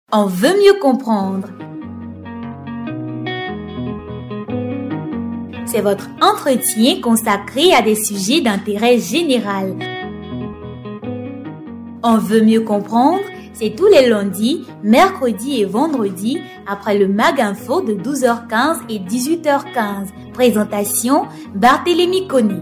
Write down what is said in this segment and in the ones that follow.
On veut mieux comprendre. C'est votre entretien consacré à des sujets d'intérêt général. On veut mieux comprendre, c'est tous les lundis, mercredis et vendredis après le Mag Info de 12h15 et 18h15. Présentation Barthélémy Koné.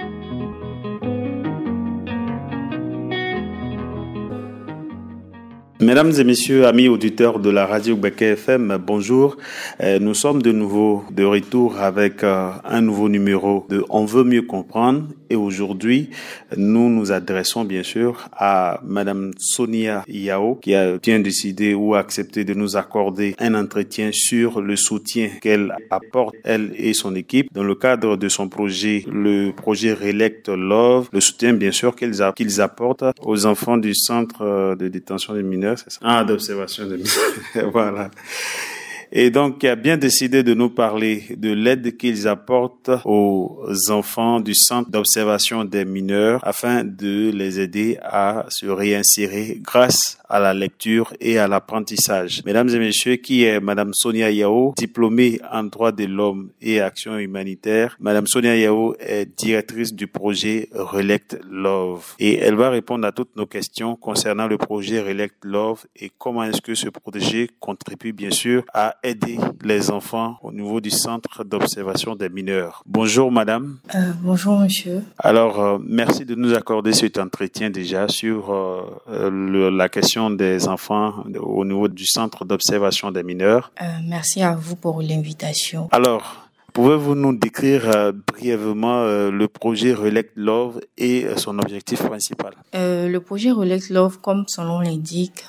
Mesdames et messieurs, amis auditeurs de la radio Beké FM, bonjour. Nous sommes de nouveau de retour avec un nouveau numéro de On veut mieux comprendre. Et aujourd'hui, nous nous adressons bien sûr à Madame Sonia Yao qui a bien décidé ou accepté de nous accorder un entretien sur le soutien qu'elle apporte, elle et son équipe, dans le cadre de son projet, le projet Relect Love, le soutien bien sûr qu'ils apportent aux enfants du centre de détention des mineurs, c'est ça? D'observation des mineurs, voilà. Et donc, qui a bien décidé de nous parler de l'aide qu'ils apportent aux enfants du centre d'observation des mineurs afin de les aider à se réinsérer grâce à la lecture et à l'apprentissage. Mesdames et messieurs, qui est Madame Sonia Yao, diplômée en droit de l'homme et action humanitaire. Madame Sonia Yao est directrice du projet Relect Love et elle va répondre à toutes nos questions concernant le projet Relect Love et comment est-ce que ce projet contribue bien sûr à aider les enfants au niveau du centre d'observation des mineurs. Bonjour madame. Bonjour monsieur. Alors, merci de nous accorder cet entretien déjà sur la question des enfants au niveau du centre d'observation des mineurs. Merci à vous pour l'invitation. Alors, pouvez-vous nous décrire brièvement le projet Relect Love et son objectif principal? Le projet Relect Love, comme son nom l'indique,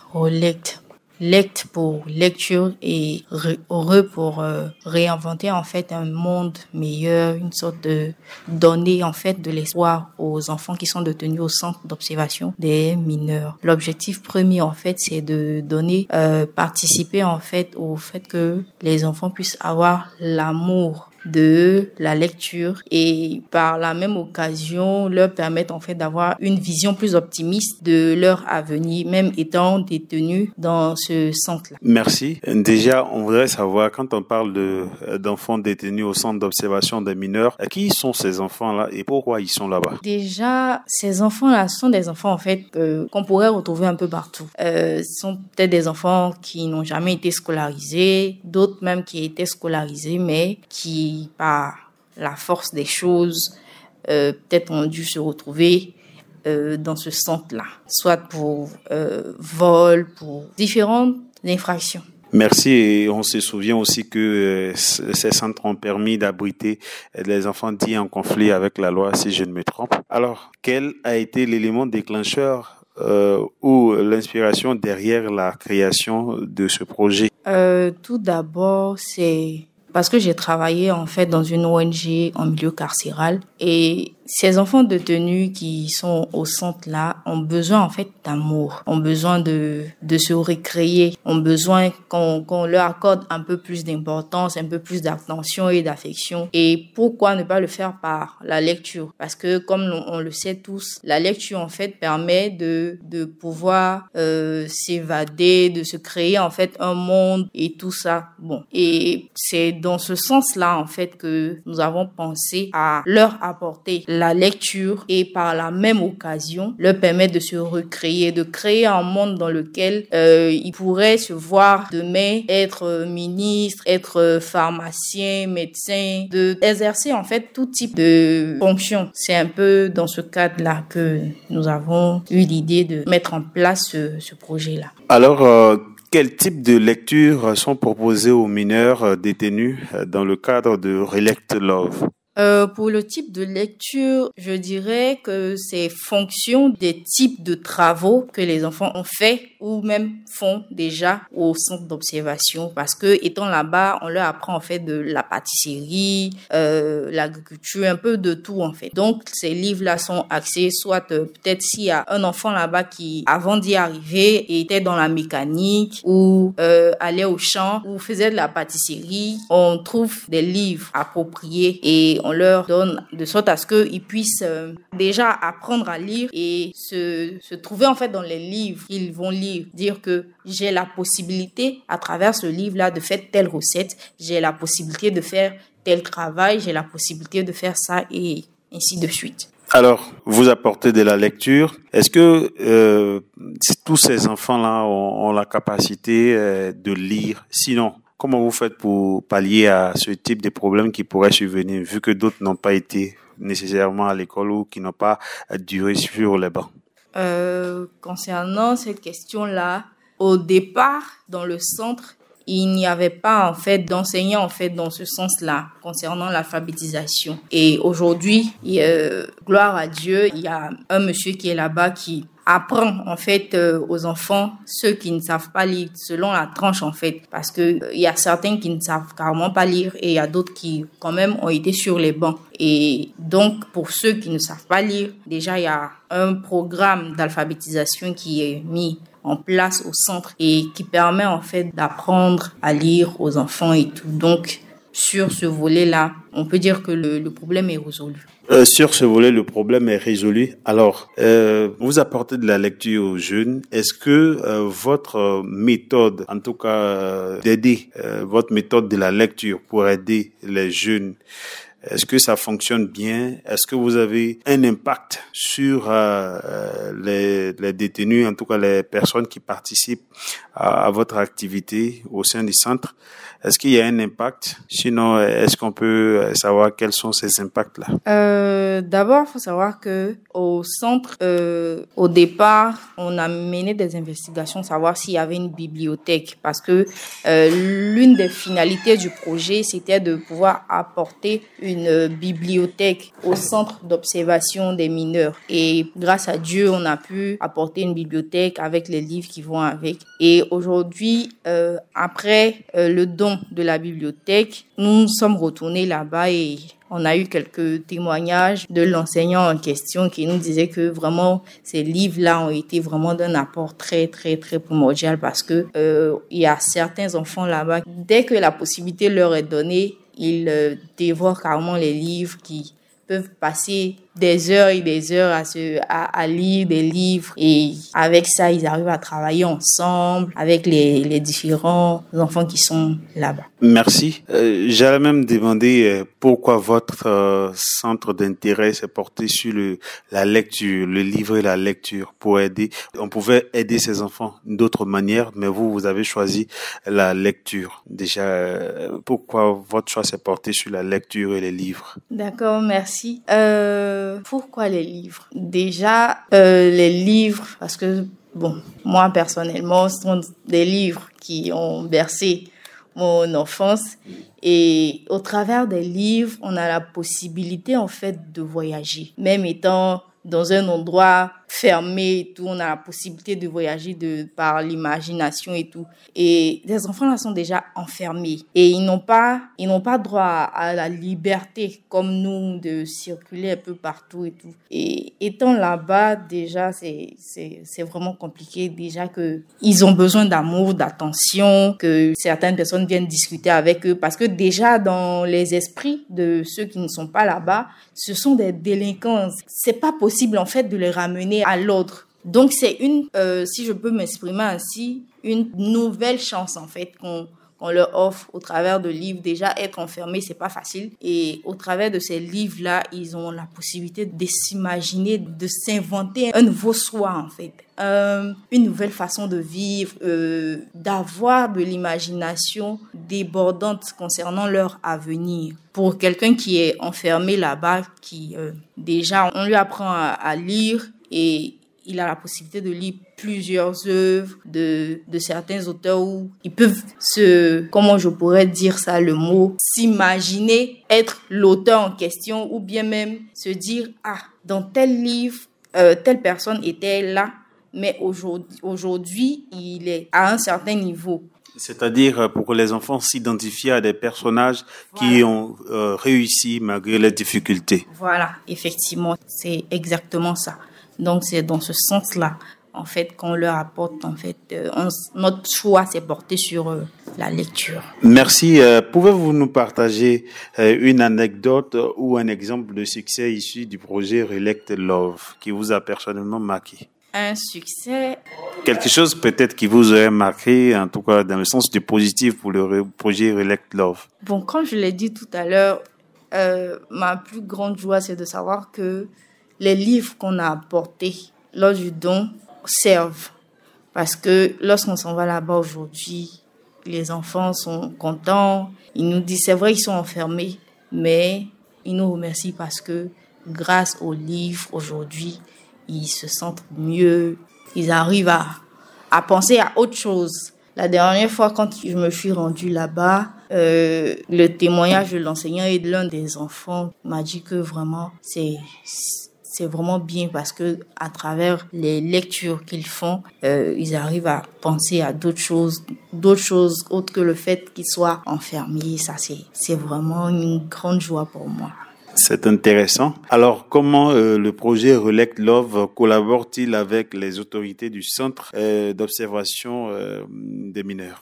Lect pour lecture et heureux pour réinventer en fait un monde meilleur, une sorte de donner en fait de l'espoir aux enfants qui sont détenus au centre d'observation des mineurs. L'objectif premier en fait c'est de donner participer en fait au fait que les enfants puissent avoir l'amour de la lecture et par la même occasion leur permettre en fait d'avoir une vision plus optimiste de leur avenir, même étant détenus dans ce centre-là. Merci. Déjà, on voudrait savoir, quand on parle d'enfants détenus au centre d'observation des mineurs, qui sont ces enfants-là et pourquoi ils sont là-bas? Déjà, ces enfants-là sont des enfants en fait qu'on pourrait retrouver un peu partout. Ce sont peut-être des enfants qui n'ont jamais été scolarisés, d'autres même qui étaient scolarisés, mais qui par la force des choses, peut-être ont dû se retrouver dans ce centre-là, soit pour vol, pour différentes infractions. Merci, et on se souvient aussi que ces centres ont permis d'abriter les enfants dits en conflit avec la loi, si je ne me trompe. Alors, quel a été l'élément déclencheur ou l'inspiration derrière la création de ce projet? Tout d'abord, c'est parce que j'ai travaillé en fait dans une ONG en milieu carcéral et ces enfants détenus qui sont au centre là ont besoin en fait d'amour, ont besoin de se récréer, ont besoin qu'on leur accorde un peu plus d'importance, un peu plus d'attention et d'affection. Et pourquoi ne pas le faire par la lecture? Parce que comme on le sait tous, la lecture en fait permet de pouvoir s'évader, de se créer en fait un monde et tout ça. Bon, et c'est dans ce sens-là en fait que nous avons pensé à leur apporter la lecture et par la même occasion leur permettre de se recréer, de créer un monde dans lequel ils pourraient se voir demain être ministre, être pharmacien, médecin, de exercer en fait tout type de fonction. C'est un peu dans ce cadre-là que nous avons eu l'idée de mettre en place ce projet-là. Alors, quel type de lectures sont proposées aux mineurs détenus dans le cadre de Relect Love? Pour le type de lecture, je dirais que c'est fonction des types de travaux que les enfants ont fait ou même font déjà au centre d'observation parce que étant là-bas, on leur apprend en fait de la pâtisserie, l'agriculture, un peu de tout en fait. Donc ces livres-là sont axés soit peut-être s'il y a un enfant là-bas qui avant d'y arriver était dans la mécanique ou allait au champ ou faisait de la pâtisserie, on trouve des livres appropriés et on leur donne de sorte à ce qu'ils puissent déjà apprendre à lire et se trouver en fait dans les livres qu'ils vont lire. Dire que j'ai la possibilité à travers ce livre-là de faire telle recette, j'ai la possibilité de faire tel travail, j'ai la possibilité de faire ça et ainsi de suite. Alors, vous apportez de la lecture. Est-ce que tous ces enfants-là ont la capacité de lire? Sinon, comment vous faites pour pallier à ce type de problème qui pourrait survenir, vu que d'autres n'ont pas été nécessairement à l'école ou qui n'ont pas duré sur les bancs? Concernant cette question-là, au départ, dans le centre, il n'y avait pas en fait d'enseignants en fait dans ce sens-là concernant l'alphabétisation. Et aujourd'hui, gloire à Dieu, il y a un monsieur qui est là-bas qui apprend en fait aux enfants ceux qui ne savent pas lire selon la tranche en fait, parce que il y a certains qui ne savent carrément pas lire et il y a d'autres qui quand même ont été sur les bancs. Et donc pour ceux qui ne savent pas lire, déjà il y a un programme d'alphabétisation qui est mis en place au centre et qui permet en fait d'apprendre à lire aux enfants et tout. Donc sur ce volet-là, on peut dire que le problème est résolu. Sur ce volet, le problème est résolu. Alors, vous apportez de la lecture aux jeunes. Est-ce que votre méthode, en tout cas d'aider, votre méthode de la lecture pour aider les jeunes, est-ce que ça fonctionne bien? Est-ce que vous avez un impact sur les détenus, en tout cas les personnes qui participent à votre activité au sein du centre? Est-ce qu'il y a un impact? Sinon, est-ce qu'on peut savoir quels sont ces impacts-là? D'abord, il faut savoir que au centre, au départ, on a mené des investigations, savoir s'il y avait une bibliothèque, parce que l'une des finalités du projet, c'était de pouvoir apporter une bibliothèque au centre d'observation des mineurs. Et grâce à Dieu, on a pu apporter une bibliothèque avec les livres qui vont avec. Et aujourd'hui, après le don de la bibliothèque, nous sommes retournés là-bas et on a eu quelques témoignages de l'enseignant en question qui nous disait que vraiment ces livres-là ont été vraiment d'un apport très très très primordial, parce que il y a certains enfants là-bas, dès que la possibilité leur est donnée, ils dévorent carrément les livres, qui peuvent passer des heures et des heures à lire des livres, et avec ça ils arrivent à travailler ensemble avec les différents enfants qui sont là-bas. Merci. J'allais même demander pourquoi votre centre d'intérêt s'est porté sur la lecture, le livre et la lecture pour aider. On pouvait aider ces enfants d'autres manières, mais vous avez choisi la lecture. Déjà, pourquoi votre choix s'est porté sur la lecture et les livres? D'accord, merci. Pourquoi les livres? Déjà, les livres, parce que, moi personnellement, ce sont des livres qui ont bercé mon enfance, et au travers des livres, on a la possibilité en fait de voyager. Même étant dans un endroit fermé et tout, on a la possibilité de voyager par l'imagination et tout. Et les enfants là sont déjà enfermés et ils n'ont pas droit à la liberté comme nous de circuler un peu partout et tout. Et étant là-bas, déjà c'est vraiment compliqué, déjà que ils ont besoin d'amour, d'attention, que certaines personnes viennent discuter avec eux, parce que déjà dans les esprits de ceux qui ne sont pas là-bas, ce sont des délinquants. C'est pas possible en fait de les ramener à l'ordre. Donc c'est si je peux m'exprimer ainsi, une nouvelle chance en fait qu'on leur offre au travers de livres. Déjà être enfermé, c'est pas facile, et au travers de ces livres là, ils ont la possibilité de s'imaginer, de s'inventer un nouveau soi en fait, une nouvelle façon de vivre, d'avoir de l'imagination débordante concernant leur avenir. Pour quelqu'un qui est enfermé là-bas, qui déjà on lui apprend à lire, et il a la possibilité de lire plusieurs œuvres de certains auteurs où ils peuvent comment je pourrais dire ça, le mot, s'imaginer être l'auteur en question, ou bien même se dire, dans tel livre, telle personne était là, mais aujourd'hui, il est à un certain niveau. C'est-à-dire pour que les enfants s'identifient à des personnages qui ont réussi malgré les difficultés. Voilà, effectivement, c'est exactement ça. Donc c'est dans ce sens-là. en fait, qu'on leur apporte, en fait. Notre choix s'est porté sur la lecture. Merci. Pouvez-vous nous partager une anecdote ou un exemple de succès issu du projet Relect Love qui vous a personnellement marqué? Un succès. Quelque chose peut-être qui vous aurait marqué, en tout cas dans le sens du positif pour le projet Relect Love. Bon, comme je l'ai dit tout à l'heure, ma plus grande joie, c'est de savoir que les livres qu'on a apportés lors du don servent. Parce que lorsqu'on s'en va là-bas aujourd'hui, les enfants sont contents. Ils nous disent, c'est vrai, ils sont enfermés, mais ils nous remercient parce que grâce aux livres aujourd'hui, ils se sentent mieux. Ils arrivent à penser à autre chose. La dernière fois, quand je me suis rendue là-bas, le témoignage de l'enseignant et de l'un des enfants m'a dit que vraiment, c'est vraiment bien parce que à travers les lectures qu'ils font, ils arrivent à penser à d'autres choses autres que le fait qu'ils soient enfermés. Ça, c'est vraiment une grande joie pour moi. C'est intéressant. Alors, comment le projet Relect Love collabore-t-il avec les autorités du centre d'observation des mineurs?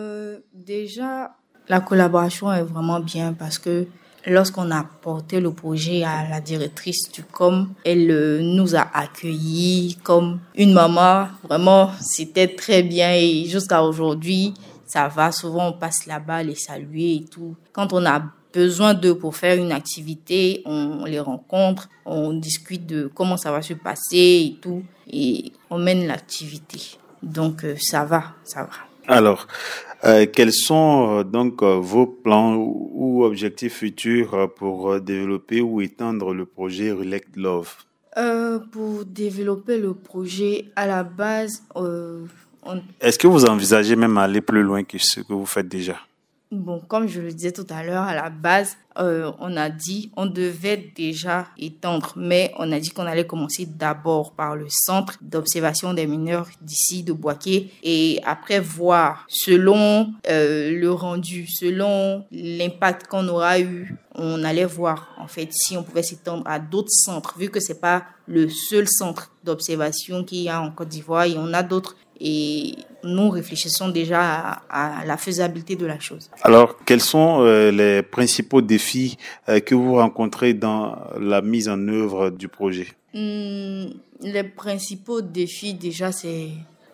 Déjà, la collaboration est vraiment bien parce que lorsqu'on a porté le projet à la directrice du COM, elle nous a accueillis comme une maman. Vraiment, c'était très bien et jusqu'à aujourd'hui, ça va. Souvent, on passe là-bas les saluer et tout. Quand on a besoin d'eux pour faire une activité, on les rencontre, on discute de comment ça va se passer et tout, et on mène l'activité. Donc, ça va. Alors, quels sont donc vos plans ou objectifs futurs pour développer ou étendre le projet Relect Love? Pour développer le projet, à la base, Est-ce que vous envisagez même aller plus loin que ce que vous faites déjà? Bon, comme je le disais tout à l'heure, à la base, on a dit on devait déjà étendre, mais on a dit qu'on allait commencer d'abord par le centre d'observation des mineurs d'ici de Boaké et après voir selon le rendu, selon l'impact qu'on aura eu, on allait voir en fait si on pouvait s'étendre à d'autres centres, vu que c'est pas le seul centre d'observation qu'il y a en Côte d'Ivoire, il y en a d'autres. Et nous réfléchissons déjà à la faisabilité de la chose. Alors, quels sont les principaux défis que vous rencontrez dans la mise en œuvre du projet? Les principaux défis, déjà, c'est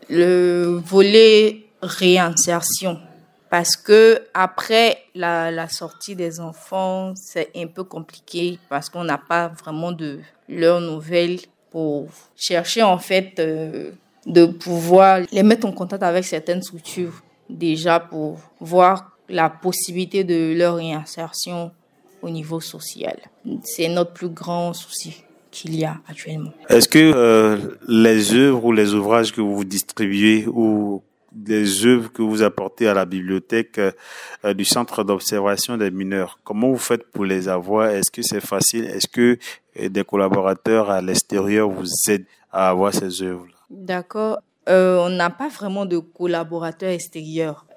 le volet réinsertion. Parce que après la sortie des enfants, c'est un peu compliqué parce qu'on n'a pas vraiment de leurs nouvelles pour chercher en fait de pouvoir les mettre en contact avec certaines structures déjà pour voir la possibilité de leur réinsertion au niveau social. C'est notre plus grand souci qu'il y a actuellement. Est-ce que les œuvres ou les ouvrages que vous distribuez ou des œuvres que vous apportez à la bibliothèque du centre d'observation des mineurs, comment vous faites pour les avoir? Est-ce que c'est facile? Est-ce que des collaborateurs à l'extérieur vous aident à avoir ces œuvres? D'accord. On n'a pas vraiment de collaborateurs extérieurs.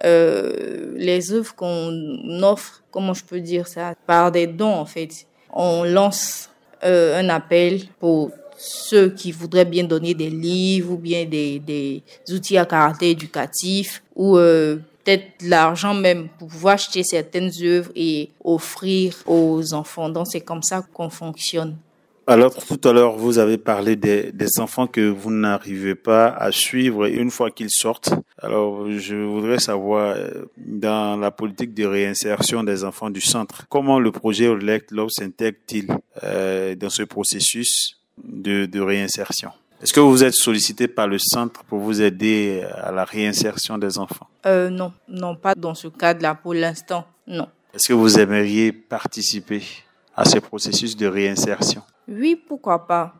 Les œuvres qu'on offre, comment je peux dire ça, par des dons en fait. On lance un appel pour ceux qui voudraient bien donner des livres ou bien des outils à caractère éducatif ou peut-être l'argent même pour pouvoir acheter certaines œuvres et offrir aux enfants. Donc c'est comme ça qu'on fonctionne. Alors, tout à l'heure, vous avez parlé des enfants que vous n'arrivez pas à suivre une fois qu'ils sortent. Alors, je voudrais savoir, dans la politique de réinsertion des enfants du centre, comment le projet Relect Love s'intègre-t-il dans ce processus de réinsertion? Est-ce que vous êtes sollicité par le centre pour vous aider à la réinsertion des enfants? Non, pas dans ce cadre-là pour l'instant, non. Est-ce que vous aimeriez participer à ce processus de réinsertion? Oui, pourquoi pas.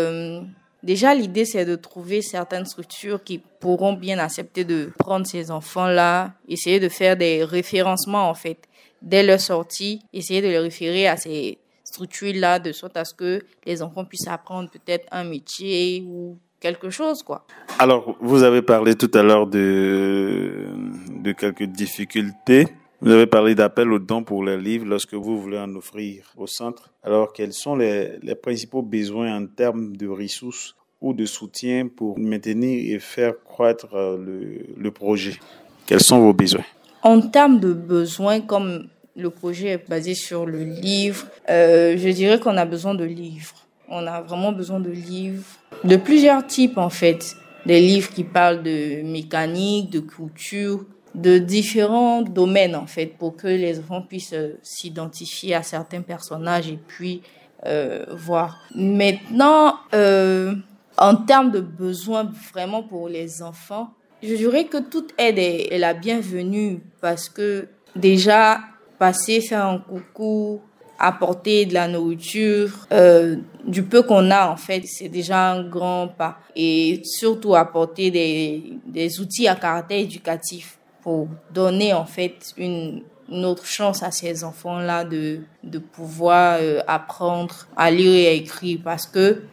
Déjà, l'idée, c'est de trouver certaines structures qui pourront bien accepter de prendre ces enfants-là, essayer de faire des référencements, en fait, dès leur sortie, essayer de les référer à ces structures-là, de sorte à ce que les enfants puissent apprendre peut-être un métier ou quelque chose, quoi. Alors, vous avez parlé tout à l'heure de quelques difficultés. Vous avez parlé d'appel aux dons pour les livres lorsque vous voulez en offrir au centre. Alors, quels sont les principaux besoins en termes de ressources ou de soutien pour maintenir et faire croître le projet? Quels sont vos besoins? En termes de besoins, comme le projet est basé sur le livre, je dirais qu'on a besoin de livres. On a vraiment besoin de livres de plusieurs types en fait. Des livres qui parlent de mécanique, de couture, de différents domaines en fait, pour que les enfants puissent s'identifier à certains personnages et puis voir. Maintenant, en termes de besoins vraiment pour les enfants, je dirais que toute aide est la bienvenue parce que déjà, passer, faire un coucou, apporter de la nourriture, du peu qu'on a en fait, c'est déjà un grand pas. Et surtout apporter des outils à caractère éducatif pour donner en fait une autre chance à ces enfants-là de pouvoir apprendre à lire et à écrire. Parce que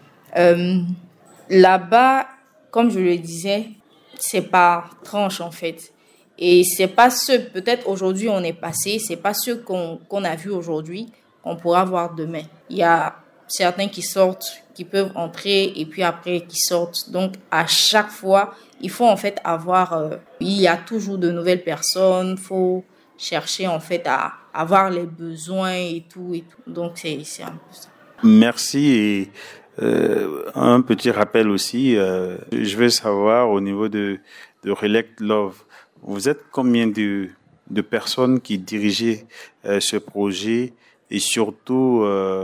là-bas, comme je le disais, c'est par tranche en fait. Et c'est pas peut-être aujourd'hui on est passé, c'est pas ceux qu'on a vu aujourd'hui qu'on pourra voir demain. Il y a certains qui sortent, qui peuvent entrer et puis après qui sortent. Donc à chaque fois, il faut en fait il y a toujours de nouvelles personnes, faut chercher en fait à avoir les besoins et tout. Donc c'est un peu ça. Merci et un petit rappel aussi, je veux savoir au niveau de Relect Love, vous êtes combien de personnes qui dirigent ce projet et surtout,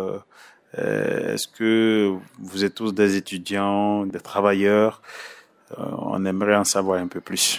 est-ce que vous êtes tous des étudiants, des travailleurs? On aimerait en savoir un peu plus.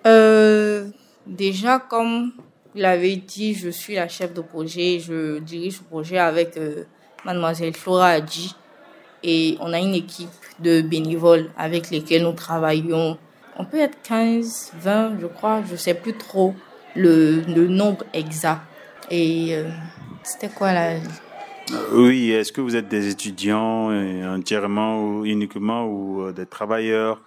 Déjà, comme vous l'avez dit, je suis la chef de projet. Je dirige le projet avec mademoiselle Flora Adji. Et on a une équipe de bénévoles avec lesquels nous travaillons. On peut être 15, 20, je crois, je ne sais plus trop le nombre exact. Et c'était quoi là? Oui, est-ce que vous êtes des étudiants entièrement ou uniquement ou des travailleurs?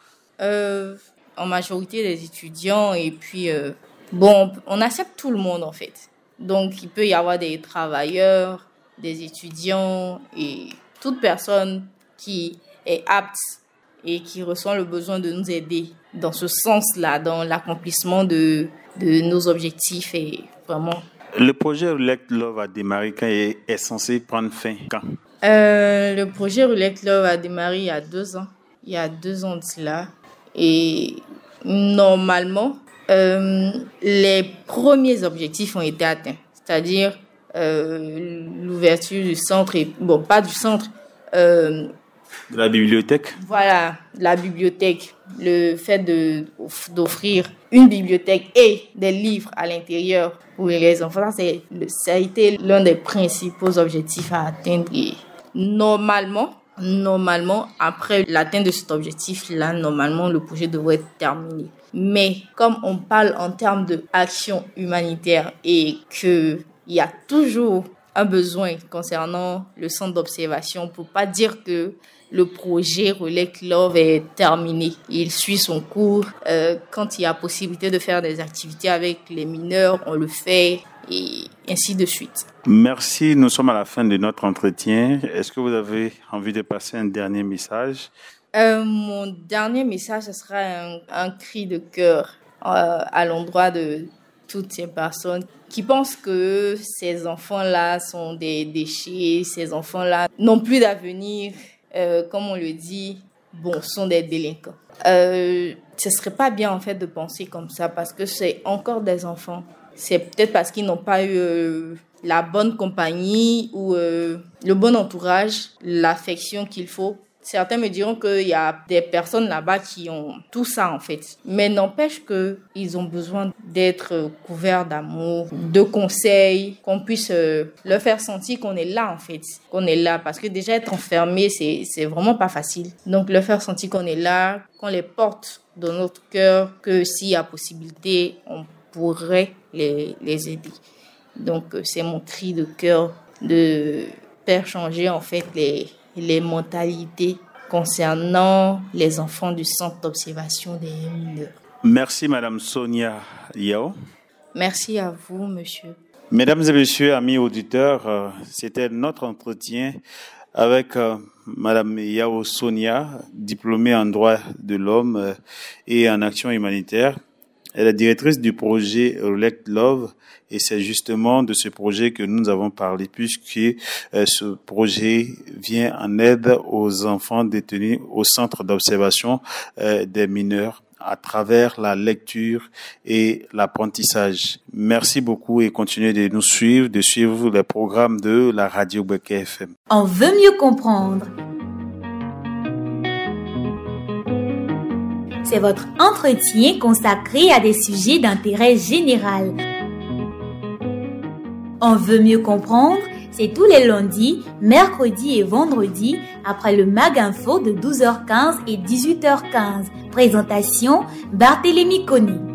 En majorité des étudiants et puis on accepte tout le monde en fait. Donc il peut y avoir des travailleurs, des étudiants et toute personne qui est apte et qui ressent le besoin de nous aider dans ce sens-là, dans l'accomplissement de nos objectifs et vraiment. Le projet Relect Love a démarré quand et est censé prendre fin quand? Le projet Relect Love a démarré il y a 2 ans. Il y a 2 ans de cela. Et normalement, les premiers objectifs ont été atteints. C'est-à-dire l'ouverture du centre, pas du centre. De la bibliothèque? Voilà, la bibliothèque. Le fait d'offrir une bibliothèque et des livres à l'intérieur pour les enfants, ça a été l'un des principaux objectifs à atteindre. Et normalement, après l'atteinte de cet objectif-là, normalement, le projet devrait être terminé. Mais comme on parle en termes d'action humanitaire et qu'il y a toujours un besoin concernant le centre d'observation, pour pas dire que le projet Relect Love est terminé. Il suit son cours. Quand il y a possibilité de faire des activités avec les mineurs, on le fait et ainsi de suite. Merci, nous sommes à la fin de notre entretien. Est-ce que vous avez envie de passer un dernier message? Mon dernier message, ce sera un cri de cœur à l'endroit de toutes ces personnes qui pensent que ces enfants-là sont des déchets, ces enfants-là n'ont plus d'avenir, comme on le dit, sont des délinquants. Ce serait pas bien en fait de penser comme ça parce que c'est encore des enfants. C'est peut-être parce qu'ils n'ont pas eu la bonne compagnie ou le bon entourage, l'affection qu'il faut. Certains me diront qu'il y a des personnes là-bas qui ont tout ça en fait. Mais n'empêche qu'ils ont besoin d'être couverts d'amour, de conseils, qu'on puisse leur faire sentir qu'on est là en fait. Qu'on est là parce que déjà être enfermé, c'est vraiment pas facile. Donc leur faire sentir qu'on est là, qu'on les porte dans notre cœur, que s'il y a possibilité, on pourrait les aider. Donc c'est mon cri de cœur de faire changer en fait les mentalités concernant les enfants du centre d'observation des mineurs. Merci Madame Sonia Yao. Merci à vous, monsieur. Mesdames et messieurs, amis auditeurs, c'était notre entretien avec Madame Yao Sonia, diplômée en droit de l'homme et en action humanitaire. Elle est directrice du projet Relect Love et c'est justement de ce projet que nous avons parlé puisque ce projet vient en aide aux enfants détenus au centre d'observation des mineurs à travers la lecture et l'apprentissage. Merci beaucoup et continuez de nous suivre, de suivre les programmes de la Radio Beke FM. On veut mieux comprendre. C'est votre entretien consacré à des sujets d'intérêt général. On veut mieux comprendre, c'est tous les lundis, mercredis et vendredis après le Mag Info de 12h15 et 18h15. Présentation Barthélémy Koné.